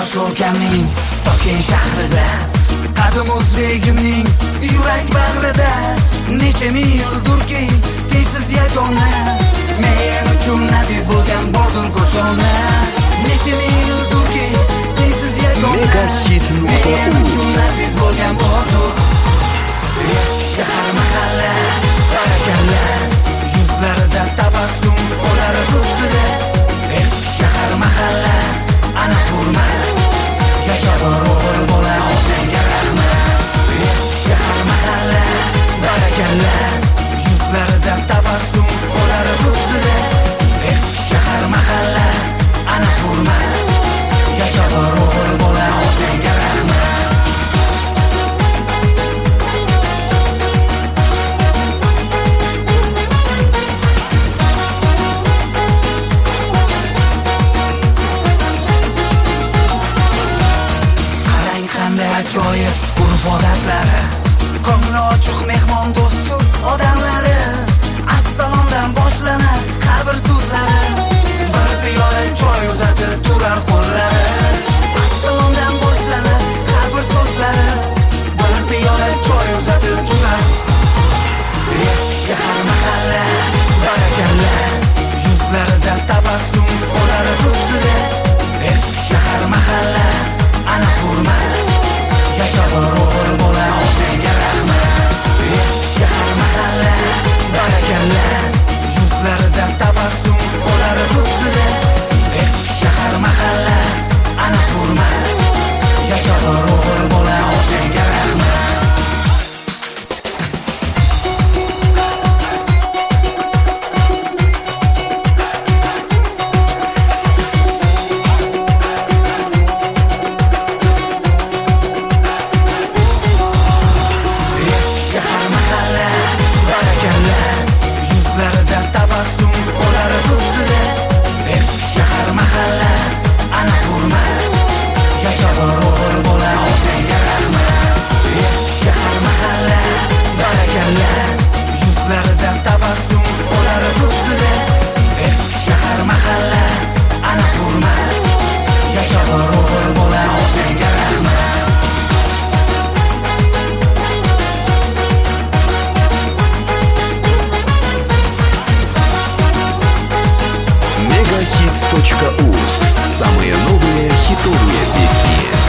boshqa ukamning Toshkent shahrida qadim o'zligimning yurak bag'rida necha ming yildirki tengsiz yagona men uchun aziz bo'lgan bordir ko'shona necha ming yildirki tengsiz yagona men uchun aziz bo'lgan bordir eski shahar mahalla barakalla yuzlarida tabassum ular ko'ksida eski shahar mahalla ana hurmat yashab o'g'il bola otangga rahmat eski shahar mahalla barakalla yuzlarida tabassum ular ko'ksida eski shahar mahalla ana hurmat yashab o'g'il bola otangga rahmat ajoyib urf odatlari ko'ngli ochiq mehmon do'stu odamlari assalomdan boshlanar har bir so'zlari bir piyola choy uzatib turar qo'llari assalomdan boshlanar har bir so'zlari bir piyola choy uzatib turar eski shahar mahalla barakalla yuzlarida tabassum ular ko'ksida eski shahar mahalla ana hurmat yashab o'g'il bola otangga rahmat eski shahar mahalla barakalla yuzlarida tabassum ular ko'ksida eski shahar mahalla ana hurmat yashab o'g'il bola otangga rahmat yuzlarida tabassum ular ko'ksida eski shahar mahalla ana hurmat yashab o'g'il bola otangga rahmat eski shahar mahalla barakalla yuzlarida tabassum ular ko'ksida eski shahar mahalla ana hurmat yashab o'g'il bola otangga rahmat Мегахит.uz. Самые новые хитовые песни.